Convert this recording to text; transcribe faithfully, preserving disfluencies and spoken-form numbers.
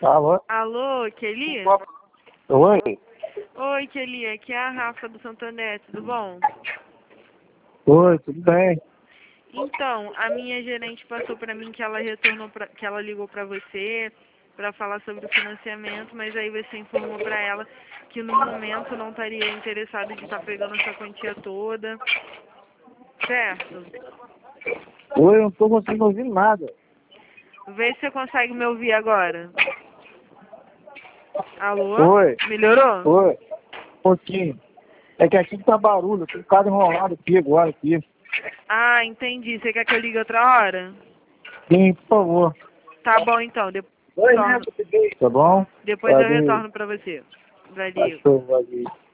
Alô? Alô, Kelly? Oi? Oi, Kelly, aqui é a Rafa do Santander, tudo bom? Oi, tudo bem? Então, a minha gerente passou para mim que ela retornou, pra, que ela ligou para você para falar sobre o financiamento, mas aí você informou para ela que no momento não estaria interessado de estar pegando essa quantia toda, certo? Oi, eu não tô conseguindo ouvir nada. Vê se você consegue me ouvir agora. Alô? Oi? Melhorou? Oi? Um pouquinho. É que aqui tá barulho, tem um cara enrolado aqui agora aqui. Ah, entendi. Você quer que eu ligue outra hora? Sim, por favor. Tá bom então, depois eu Oi, né? retorno, Tá bom? depois eu Valeu. retorno para você. Valeu. Achou, valeu.